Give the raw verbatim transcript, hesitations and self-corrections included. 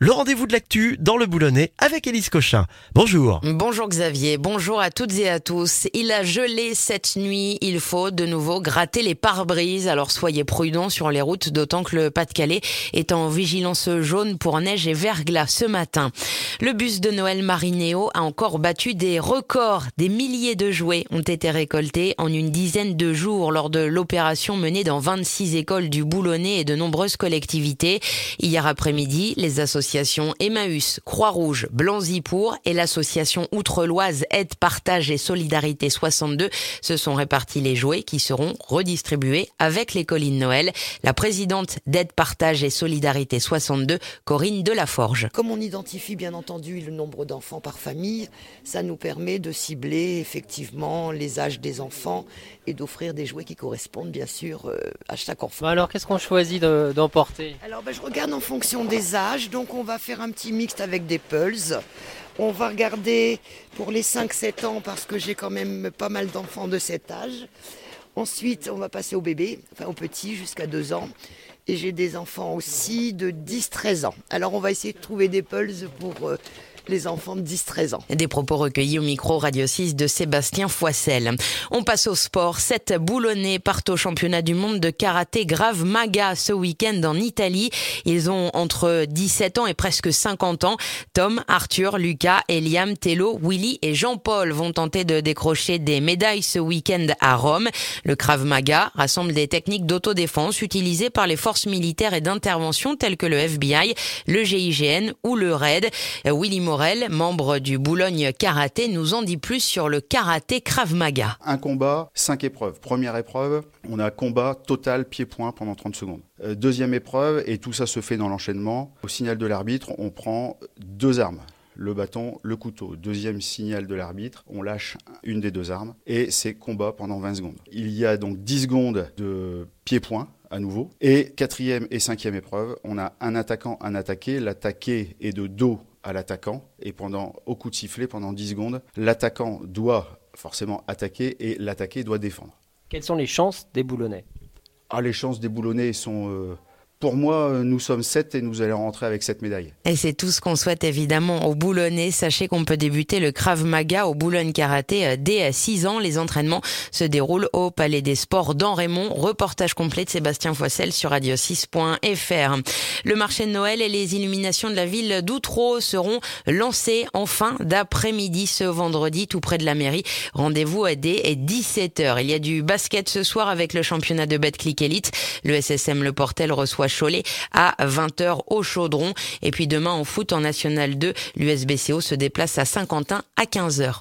Le rendez-vous de l'actu dans le Boulonnais avec Élise Cochin. Bonjour. Bonjour Xavier, bonjour à toutes et à tous. Il a gelé cette nuit, il faut de nouveau gratter les pare-brises. Alors soyez prudents sur les routes, d'autant que le Pas-de-Calais est en vigilance jaune pour neige et verglas ce matin. Le bus de Noël Marinéo a encore battu des records. Des milliers de jouets ont été récoltés en une dizaine de jours lors de l'opération menée dans vingt-six écoles du Boulonnais et de nombreuses collectivités. Hier après-midi, les associations Emmaüs, Croix-Rouge, Blanzy-Pour et l'association Outre-Loise Aide, Partage et Solidarité soixante-deux se sont répartis les jouets qui seront redistribués avec les colis de Noël. La présidente d'Aide, Partage et Solidarité soixante-deux, Corinne Delaforge. Comme on identifie bien entendu le nombre d'enfants par famille, ça nous permet de cibler effectivement les âges des enfants et d'offrir des jouets qui correspondent bien sûr euh, à chaque enfant. Alors qu'est-ce qu'on choisit de, d'emporter ? Alors ben, je regarde en fonction des âges, donc on va faire un petit mixte avec des pulls. On va regarder pour les cinq sept ans parce que j'ai quand même pas mal d'enfants de cet âge. Ensuite on va passer au bébé, enfin aux petits jusqu'à deux ans. Et j'ai des enfants aussi de dix treize ans. Alors on va essayer de trouver des pulls pour euh, les enfants de dix treize ans. Des propos recueillis au micro Radio six de Sébastien Foissel. On passe au sport. Sept Boulonnais partent au championnat du monde de karaté Krav Maga ce week-end en Italie. Ils ont entre dix-sept ans et presque cinquante ans. Tom, Arthur, Lucas, Eliam, Tello, Willy et Jean-Paul vont tenter de décrocher des médailles ce week-end à Rome. Le Krav Maga rassemble des techniques d'autodéfense utilisées par les forces militaires et d'intervention telles que le F B I, le G I G N ou le R A I D. Willy Morel, membre du Boulogne Karaté, nous en dit plus sur le karaté Krav Maga. Un combat, cinq épreuves. Première épreuve, on a combat total pied-point pendant trente secondes. Euh, deuxième épreuve, et tout ça se fait dans l'enchaînement. Au signal de l'arbitre, on prend deux armes. Le bâton, le couteau. Deuxième signal de l'arbitre, on lâche une des deux armes et c'est combat pendant vingt secondes. Il y a donc dix secondes de pied-point à nouveau. Et quatrième et cinquième épreuve, on a un attaquant, un attaqué. L'attaqué est de dos à l'attaquant et pendant au coup de sifflet, pendant dix secondes, l'attaquant doit forcément attaquer et l'attaqué doit défendre. Quelles sont les chances des Boulonnais ? Ah, les chances des Boulonnais sont... Euh, Pour moi, nous sommes sept et nous allons rentrer avec sept médailles. Et c'est tout ce qu'on souhaite évidemment aux Boulonnais. Sachez qu'on peut débuter le Krav Maga au Boulogne Karaté dès six ans. Les entraînements se déroulent au Palais des Sports d'En-Raymond. Reportage complet de Sébastien Foissel sur radio six point f r. Le marché de Noël et les illuminations de la ville d'Outreau seront lancés en fin d'après-midi ce vendredi tout près de la mairie. Rendez-vous dès dix-sept heures. Il y a du basket ce soir avec le championnat de Betclic Elite. Le S S M Le Portel reçoit Cholet à vingt heures au Chaudron. Et puis demain en foot en National deux, l'U S B C O se déplace à Saint-Quentin à quinze heures.